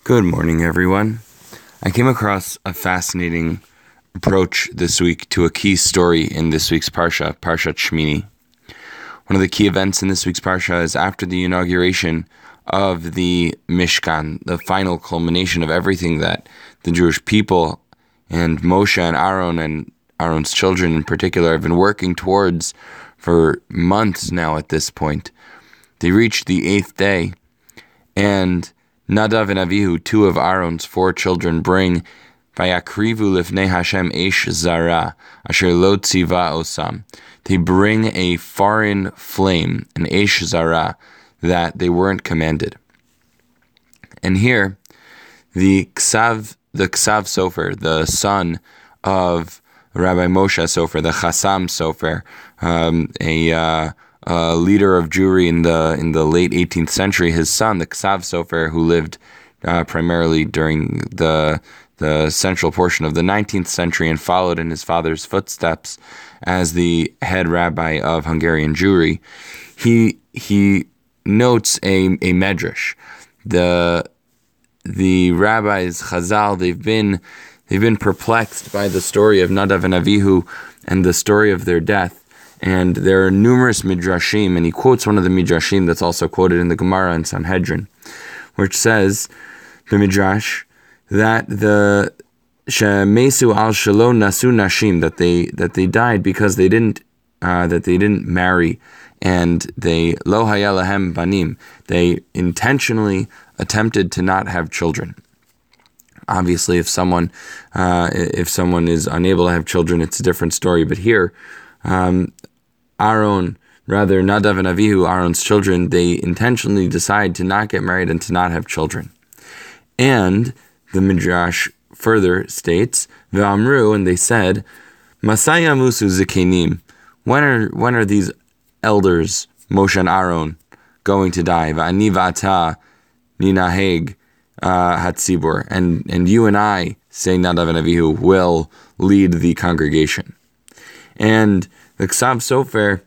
Good morning, everyone. I came across a fascinating approach this week to a key story in this week's Parsha, Parshat Shmini. One of the key events in this week's Parsha is after the inauguration of the Mishkan, the final culmination of everything that the Jewish people and Moshe and Aaron's children in particular have been working towards for months now at this point. They reached the 8th day, and Nadav and Avihu, two of Aaron's 4 children, bring Vayakrivu lifnei Hashem eish zara, asher lo tziva osam. They bring a foreign flame, an eish zara, that they weren't commanded. And here, the Ksav Sofer, the son of Rabbi Moshe Sofer, the Chassam Sofer, a leader of Jewry in the late 18th century, his son, the Ksav Sofer, who lived primarily during the central portion of the 19th century and followed in his father's footsteps as the head rabbi of Hungarian Jewry, he notes a medrash. The rabbis Chazal, they've been perplexed by the story of Nadav and Avihu and the story of their death. And there are numerous midrashim, and he quotes one of the midrashim that's also quoted in the Gemara and Sanhedrin, which says, the midrash, that the shemesu al shelo nasu nashim, that they died because they didn't marry, and they lo haya lahem banim, they intentionally attempted to not have children. Obviously, if someone is unable to have children, it's a different story. But here, Nadav and Avihu, Aaron's children, they intentionally decide to not get married and to not have children. And the Midrash further states, V'amru, and they said, Masaya musu zikenim, when are these elders, Moshe and Aaron, going to die? V'ani v'ata ninaheg hatzibur, and you and I, say Nadav and Avihu, will lead the congregation. And the Ksav Sofer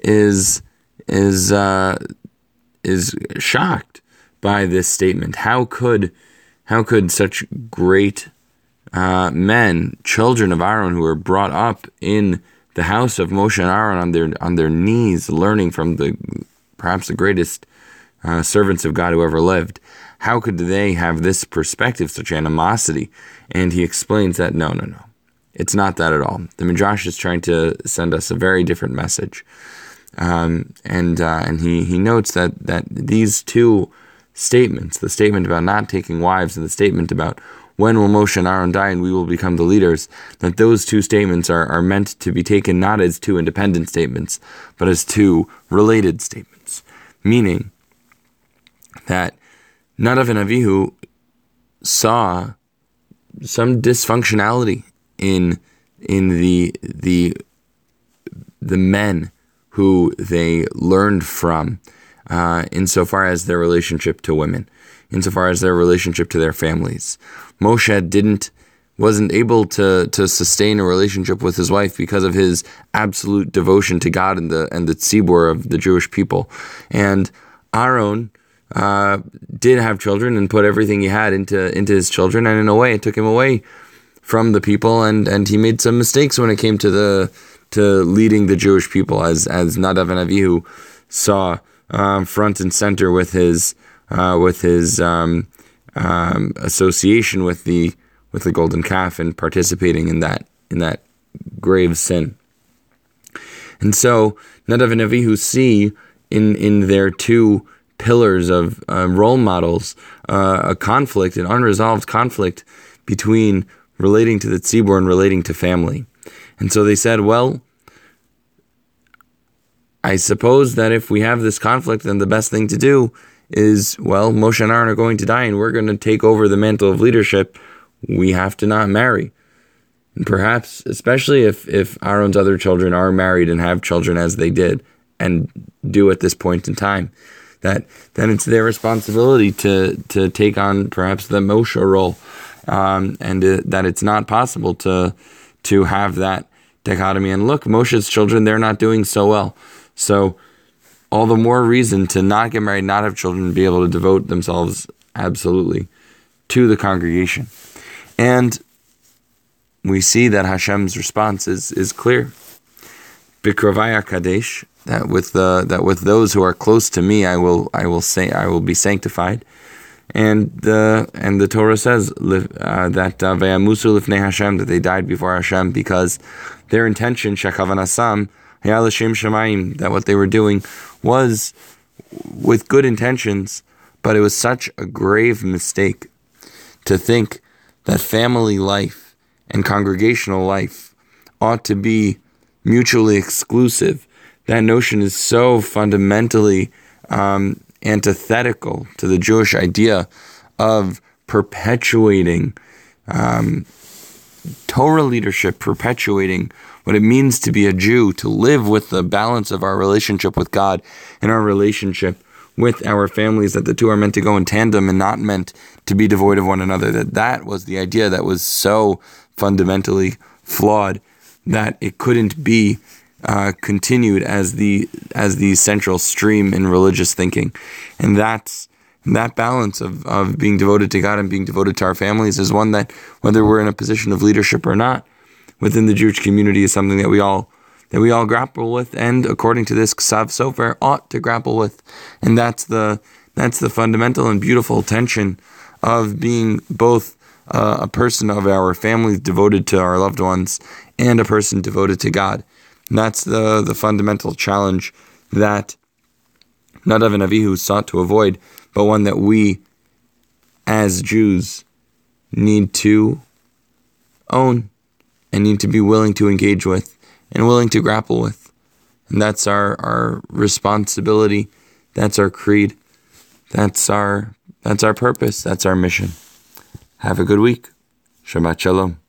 is shocked by this statement. How could such great men, children of Aaron, who were brought up in the house of Moshe and Aaron on their knees, learning from perhaps the greatest servants of God who ever lived, how could they have this perspective, such animosity? And he explains that no. It's not that at all. The Midrash is trying to send us a very different message. And he notes that these two statements, the statement about not taking wives and the statement about when will Moshe and Aaron die and we will become the leaders, that those two statements are meant to be taken not as two independent statements, but as two related statements. Meaning that Nadav and Avihu saw some dysfunctionality in the men who they learned from, insofar as their relationship to women, insofar as their relationship to their families. Moshe wasn't able to sustain a relationship with his wife because of his absolute devotion to God and the tzibur of the Jewish people. And Aaron did have children and put everything he had into his children, and in a way it took him away from the people, and he made some mistakes when it came to leading the Jewish people, as Nadav and Avihu saw front and center with his association with the golden calf and participating in that grave sin. And so Nadav and Avihu see in their two pillars of role models a conflict, an unresolved conflict between relating to the tzibur and relating to family. And so they said, well, I suppose that if we have this conflict, then the best thing to do is, well, Moshe and Aaron are going to die and we're going to take over the mantle of leadership. We have to not marry. And perhaps, especially if Aaron's other children are married and have children as they did and do at this point in time, that then it's their responsibility to take on perhaps the Moshe role. That it's not possible to have that dichotomy. And look, Moshe's children, they're not doing so well. So all the more reason to not get married, not have children, be able to devote themselves absolutely to the congregation. And we see that Hashem's response is clear. Bikrovaya Kadesh, that with those who are close to me, I will be sanctified. And the Torah says that Vayamusu lifnei Hashem, that they died before Hashem because their intention, shekavanasam, hayah l'shem shamayim, that what they were doing was with good intentions, but it was such a grave mistake to think that family life and congregational life ought to be mutually exclusive. That notion is so fundamentally antithetical to the Jewish idea of perpetuating Torah leadership, perpetuating what it means to be a Jew, to live with the balance of our relationship with God and our relationship with our families, that the two are meant to go in tandem and not meant to be devoid of one another. That was the idea that was so fundamentally flawed that it couldn't be continued as the central stream in religious thinking. And that balance of being devoted to God and being devoted to our families is one that, whether we're in a position of leadership or not within the Jewish community, is something that we all grapple with, and according to this Ksav Sofer, ought to grapple with. And that's the fundamental and beautiful tension of being both a person of our family devoted to our loved ones and a person devoted to God. And that's the fundamental challenge that Nadav and Avihu sought to avoid, but one that we as Jews need to own and need to be willing to engage with and willing to grapple with. And that's our responsibility. That's our creed. That's our purpose. That's our mission. Have a good week. Shabbat Shalom.